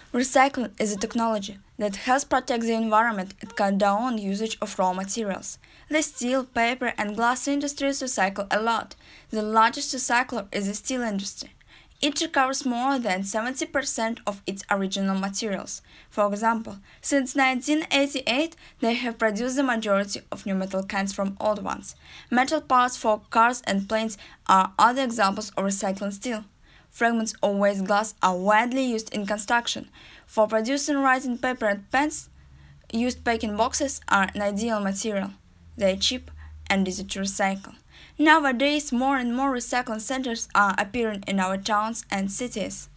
Recycling is a technology that helps protect the environment and cut down usage of raw materials. The steel, paper, and glass industries recycle a lot. The largest recycler is the steel industry. It recovers more than 70% of its original materials. For example, since 1988, they have produced the majority of new metal cans from old ones. Metal parts for cars and planes are other examples of recycling steel. Fragments of waste glass are widely used in construction. For producing writing paper and pens, used packing boxes are an ideal material. They are cheap and easy to recycle. Nowadays, more and more recycling centers are appearing in our towns and cities.